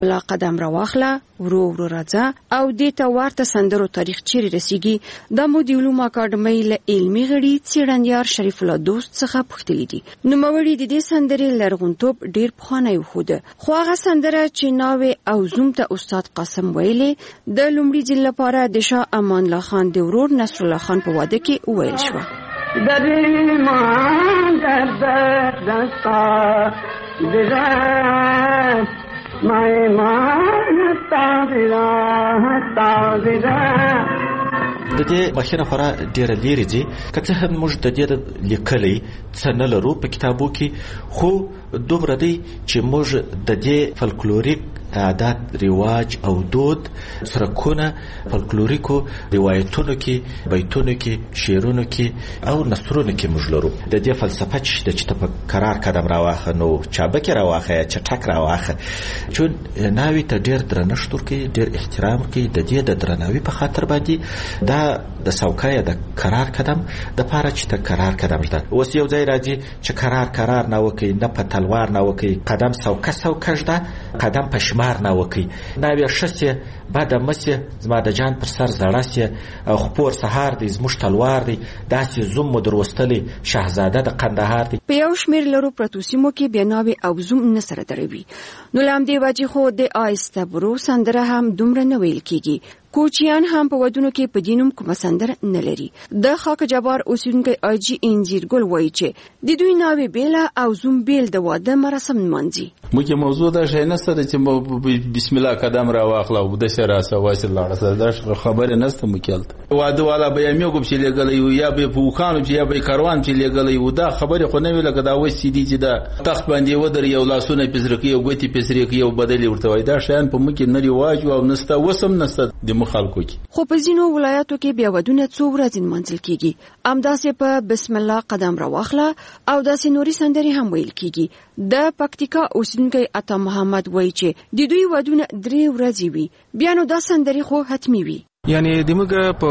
بلا قدم راواخله ورو ورو راځه او دې ته ورته سندرو تاریخ چیرې رسیږي د مو د علوم اکاډمۍ له علمي غړي څېړنیار شریف الله دوست څخه پوښتلي دي. نوموړي د دې سندرې لرغونتوب ډېر پخوانی وښوده، خو هغه سندره چې ناوې او زوم ته استاد قاسم ویلې د لومړي ځل لپاره د شاه امان الله خان د ورور نصر الله خان په واده کې وویل شوه. د دې بخیره خورا ډیره لیرې دي، که څه هم موږ د دې لیکلي څه نه لرو په کتابو کې، خو دومره دی چې موږ د دې فلکلوریک عادات، رواج او دود، سرکونه، فلکلوریکو روایتونو کې، بیتونو کې، شعرونو کې او نثرونو کې موږ لرو. د دې فلسفه چې ته په قرار قدم راواخه، نو چابکه راواخه، چټک راواخه، چون ناوی ته ډیر درنښت ورکوي، ډیر احترام کوي. د دې د درناوي په خاطر باندې دا د سوکای د قرار قدم د پاره چې ته قرار قدم ده. اوس یو ځای راځي چې قرار نه وکي، نه په تلوار نه وکي، قدم سوکه ده، قدم په شمار نه وکي. ناوی شسه بعد مسه زما د جان پر سر زړاسه او خپور سهار دی زموږ تلوار دی، داسې زوم مدروستلی شاهزاده د قندهار دی. په یو شمیر لرو پروتوسیمو کې بناوي او زوم نه سره دروي. نو لامدې واجی خو د آیسته برو سندره هم دومره نه ویل کیږي. کوچیان هم په ودونو کې په دینوم کوم سندره نه لري. د خاک جبار اوسیدونکو اجي انجیرګل وایي چې د دوی ناوې بیله او زوم بیل د واده مراسم منځي. موږ موضوع دا شي نه سره چې بسم الله قدم را واخلا او د شرا سواس الله رسول دا خبره نسته مکلت واده والا به یې کوم چې لګلې یا به فوخانو چې یا به کاروان چې لګلې و دا خبره خو نه ویل کدا و سي دي چې دا تخت باندې ودر یو لاسونه پزرکی او ګوتی پزرکی یو بدلی ورته وای دا شان په مکه نه ریواج او نسته وسم نسته د مخالکو کې. خو په ځینو ولایاتو کې بیا ودونه څو ورځې منځل کیږي. امداسې په بسم الله قدم را واخله او داسې نوري سندري هم ویل کیږي. د پکتیکا اوسیدونکو عطا محمد وایي چې د دوی ودونه 3 ورځې وي، بیا نو دا سندري خو حتمی وي. یعنی دموږ په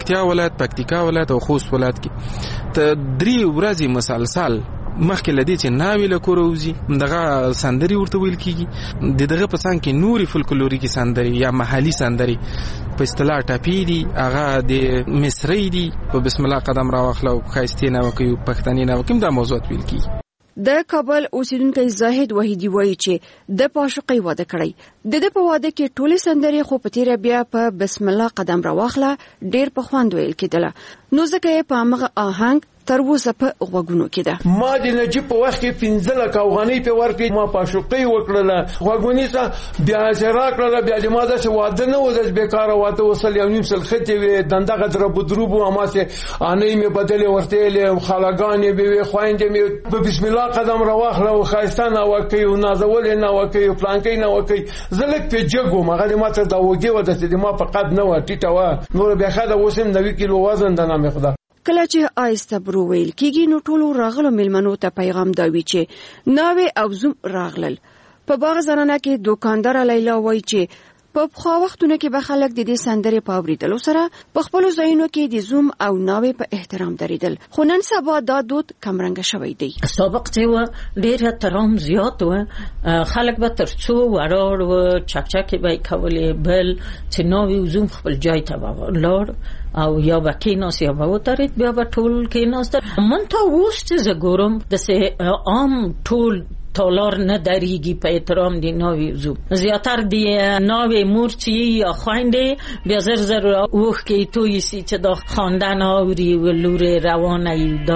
پکتیکا ولایت او خوست ولایت کې ته 3 ورځې مسلسل مخکې لدی چې ناوی له کوروزی دغه سندري ورته ویل کیږي. دغه په څنګه کې نوري فولکلوریکي سندري یا محلي سندري په اصطلاح ټاپی دي، هغه د مصری دي. په بسم الله قدم را واخلو خاستې نه وکي، پښتني نه وکي، دا موضوعات ویل کیږي. د کابل اوسیدونکو زاهد وحیدی وایي چې د پاشقي واده کړی. د په واده کې ټولې سندري خو په تیر بیا په بسم الله قدم را واخله ډیر په خوند ویل کېدله. نو ځکه په هغه آهنګ تر اوسه په غوګونو کې ده. ما د نجیب په وخت کې 15 افغانۍ په ورکې ما پاشقي وکړله، غوګونی ته بیا زرا کړله، بیا د ما د واده نه وځ بیکاره واده وصل یو نیم سل خته وي دندغه در بدروبو اماسه انې می بدلې ورته له خالاګانې به خويندې می په بسم الله قدم را واخله او خاستانه وکي او نازول نه وکي او پلانکې نه وکي زلک په جګو مغه ما ته دا وګي وده چې ما په قد نه و ټیټه و نور بیا خاله وسم 90 کیلو وزن د نامه خدا. کله چې آیسته برو ویل کېږي نو ټولو راغلو مېلمنو ته پیغام دا وی چې ناوې او زوم راغلل. په باغ زنانه کې دوکاندار لیلا وایي چې په خو وختونو کې به خلک د دې سندرې په اوریدلو سره په خپل ځایونو کې د زوم او ناوې په احترام دریدل. خو نن سبا دا دود کمرنګ شوی دی. سابق چې و ډېر احترام زیات و، خلک به ترڅو وراړ و چکچکې به کولې بل چې ناوې او زوم خپل ځای ته ولاړ او یا به کېناست یا به ودرېد، بیا به ټول کېناستل. من ته اوس چې زه ګورم داسې عام ټول تالار نه دریږي په احترام دی ناوی زوم. زیاتر دی ناوی مور چې یا خويندې بیا زر اوخ کې توي سي چې دا خواندن اوري و لور روانه یودا.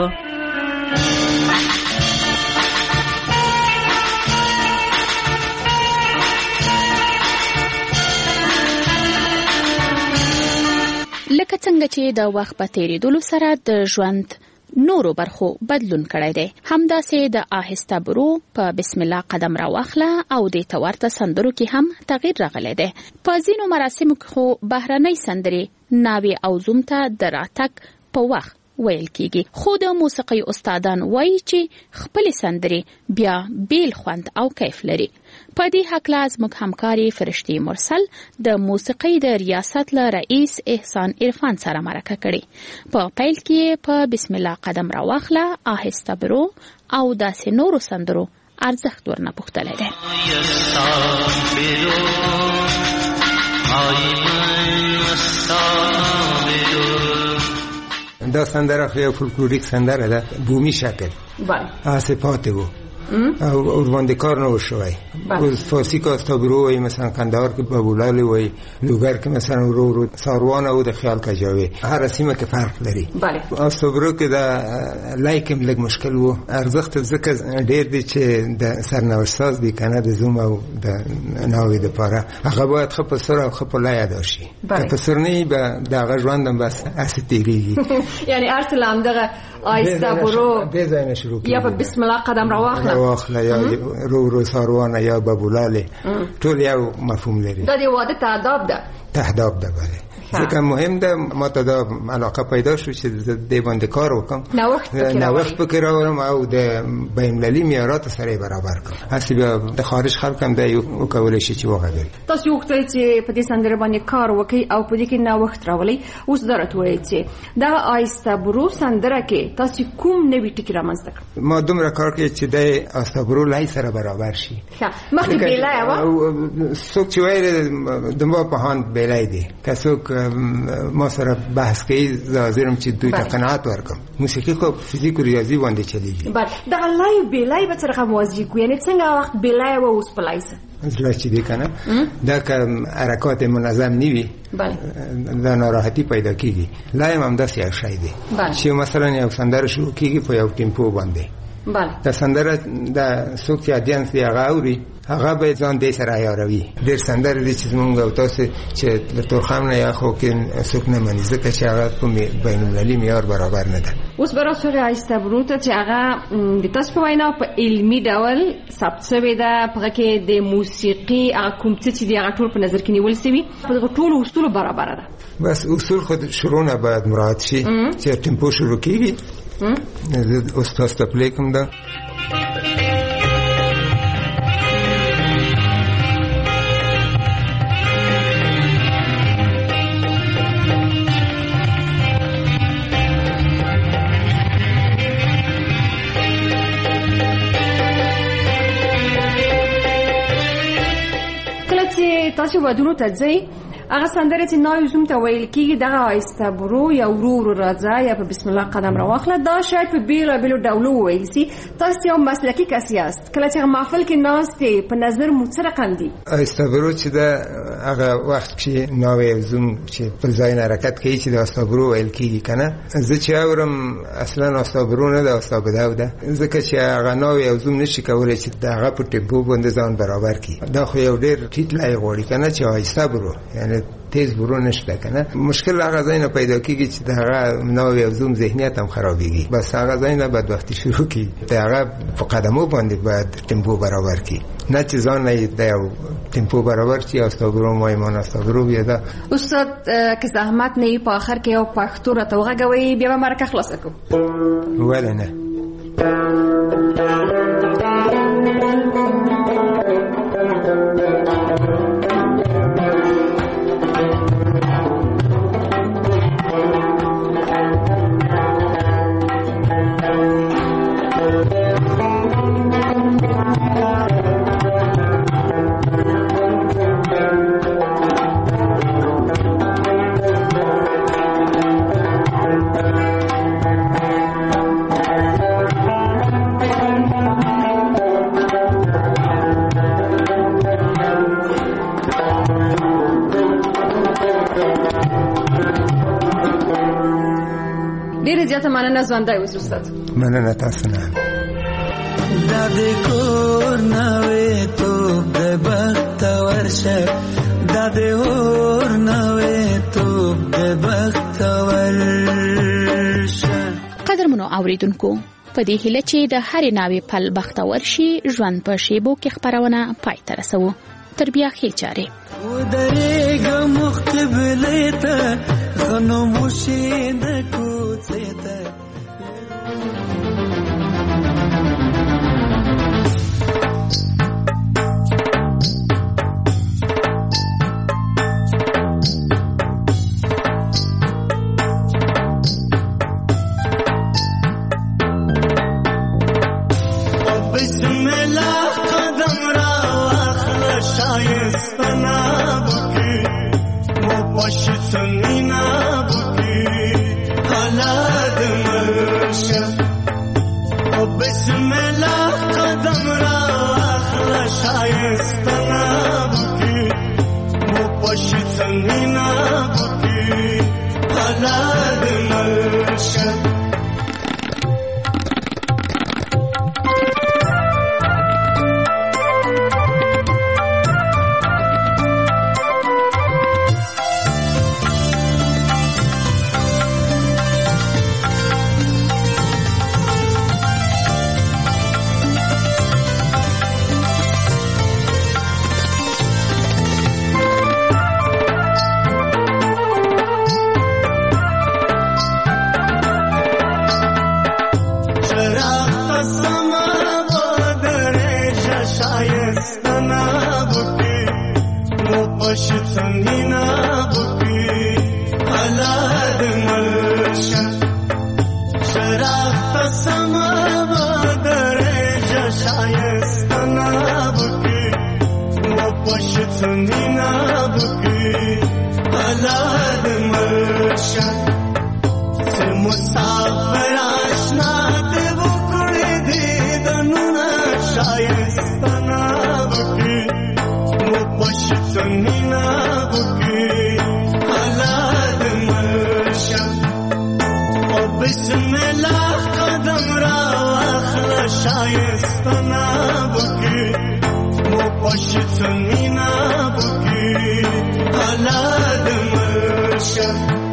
لکه څنګه چې د وخت په تیریدلو سره د ژوند نورو برخو بدلون کړی دی، همداسې د آهسته برو په بسم الله قدم را واخله او د تورته سندرو کې هم تغییر راغلی دی. په ځینو مراسمو کې خو بهرنۍ سندرې ناوې او زوم ته د راتګ په وخت ویل کیږي، خو د موسیقي استادان وایي چې خپل سندرې بیا بیل خوند او کیف لري. په دې هکله زموږ همکاري فرشتي مرسل د موسیقي د ریاست له رئیس احسان عرفان سره مرکه کړې. په پیل کې په بسم الله قدم را واخله، آهسته برو او داسې نورو سندرو ارزښت ورنه پوښتلی دی. دا سندره خو یو فولکلوریک سندره ده، بومی شکل آسپاته و او اورواندکار نو شوی. از فارسی که استابرو وی مثلا کندهار که بابولال وی، لوگر که مثلا رو ساروان او د خیال کجاوی، هر رسیمه که فرق داری. استابرو که دا لایکم لگ مشکل و ارزخت زکر دیر دی چه دا سرنوشت ساز دی کنه دا زوم او دا ناوی دا پاره اگه باید خب سر او خب لای داشتی که سر نی با داغه جواندم بس اسی تیریگی. یعنی ارتلام داغه آیستا برو یا په بسم الله قدم راواخله یا رو ساروانه یا بابولاله ټول یو مفهوم لري. دا دی واده تهداب ده بله. ځکه مهم ده ما ته دا علاقه پیدا شو چې د باندې کار وکم، نوښت پکې راوړم او د بین المللي معیارات سره برابر کړم. اصلي د خارج خلک هم دا یو کولای شي چې وغږوي. تاسو یو وخت چې په دې سندره باندې کار وکړي او په دې کې نوښت راولي، اوس درته وایي چې دا آیستا برو سندره کې تاسو کوم نوی ټکی رامنځته کړ؟ ما دومره کار کړی چې د آیستا برو لای سره برابر شي. مخکې بیلای و څوک چې وایي د ما په هاند بیلای دی، که څوک ما سره بحث کوي حاضرم چې دوی ته قناعت ورکم. موسیقي خو فزیک و ریاضي باندې چلیږي. بله دا لای بیلای به څنګه موازی کو، یعنی څنګه وخت بیلای و اوس پلایسه زړه چې دی کنه دا که حرکات منظم نیوي دا ناراحتی پیدا کیږي. لای هم داسې یو شی دی چې مثلا یو سندره شروع کیږي په یو ټیمپو باندې. دا سندره د څوک چې اډینس دی هغه اوري، هغه به ځان دې سره عیاروي. ډېر سندره دي چې زمونږ او تاسو چې له تورخم نه یا خو کې څوک نه مني ځکه چې هغه په بین المللي معیار برابر نه ده. اوس به راسو آیستا برو ته چې هغه د تاسو په وینا په علمي ډول ثبت شوې ده، په کې د موسیقي کوم څه چې دی هغه ټول په نظر کې نیول شوي، په ټولو اصولو برابر ده. بس اصول خود شروع نه باید مراعات شي چې ټیمپو شروع کیږي. اوس تاسو ته پلی کوم ده. تاسو ودونو ته ځئ، هغه سندره چې نوی زوم ته ویل کېږي دغه آیستا برو یا ورو راځه یا په بسم الله قدم راواخله، دا شاید په بیلابیلو ډولو وویل سي. تاسو یو مسلکي کس یاست، کله چې محفل کې ناستې په نظر مو څه رقم دي؟ آیستا برو چې دا هغه وخت چې نوی زوم چې په ځای حرکت کوي چې د آیستا برو ویل کېږي کنه، زه چې اورم اصلا آیستا برو نه ده، آیستا بدو ده، ځکه چې هغه نوی زوم نشي کولی چې دغه په ټیمپو باندې ځان برابر کړي. دا خو یو ډېر ټیټ لای غواړي کنه چې آیستا برو یعنی تیز برو نشته کنه. مشکل هغه ځای نه پیدا کیږي چې هغه نوی او زوم ذهنیت هم خرابېږي. بس هغه ځای نه بعد وختي شروع کی هغه په قدمو باندې باید ټیمپو برابر کی، نه چې ځان نه د یو ټیمپو برابر چې استابرو ما ایمان استابرو بیا دا. استاد که زحمت نه په اخر کې یو پښتو را توغوي بیا به مرکه خلاص کو ولا نه. مننه ژوندۍ اوسه استاد. مننه تاسو نه. دا د کور نوې تو د بخت ورشه، دا د اور نوې تو د بخت ورشه. قدرمنو اوریدونکو، په دې هیله چې د هرې ناوې پل بخت ورشي، ژوند په شیبو کې خبرونه پای ته رسوو. تر بیا ښې چارې. ودرېږه مقبلې ته خاموشي د کوڅې ته. بسم الله پشتنینا بکی حالات مرشا و بسم الله قدم را اخلا شایستنا بکی و پشتنینا بکی حالات مرشا پشتنینا بکی حالات مرشا